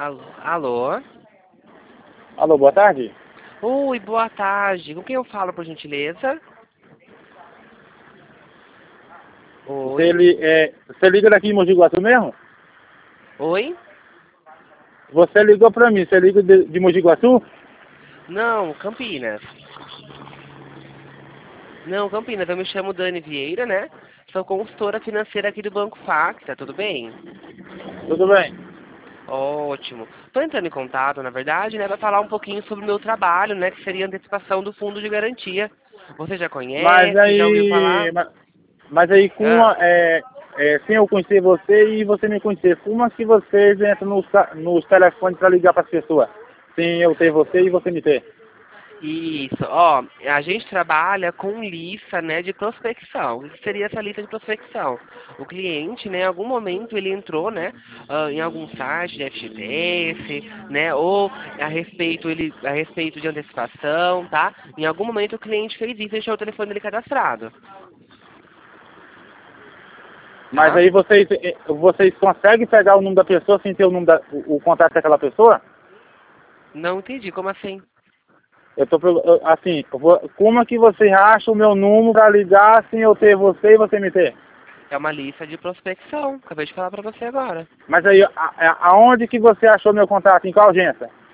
Alô? Alô? Alô, boa tarde. Oi, boa tarde. Com quem eu falo, por gentileza? Você, Oi? você liga daqui em Mogi Guaçu mesmo? Oi? Você ligou pra mim, você liga de Mogi Guaçu? Não, Campinas. Não, Campinas. Eu me chamo Dani Vieira, né? Sou consultora financeira aqui do Banco Facta, tudo bem? Tudo bem. Ótimo. Estou entrando em contato, na verdade, né, para falar um pouquinho sobre o meu trabalho, né, que seria a antecipação do fundo de garantia. Você já Mas conhece, já ouviu falar? aí, mas aí Ah, sem eu conhecer você e você me conhecer, como é que vocês entram nos telefones para ligar para as pessoas? Sem eu ter você e você me ter. isso. Ó, a gente trabalha com lista, né, de prospecção. O que seria essa lista de prospecção? O cliente, né, em algum momento ele entrou, né, em algum site de FGTS, né, ou a respeito de antecipação, tá? Em algum momento o cliente fez isso e deixou o telefone dele cadastrado, Mas tá? aí vocês conseguem pegar o número da pessoa sem ter o contato daquela pessoa? Não entendi, como assim? Assim, como é que você acha o meu número para ligar sem eu ter você e você me ter? É uma lista de prospecção. Acabei de falar pra você agora. Mas aí, aonde que você achou meu contato? Em qual agência?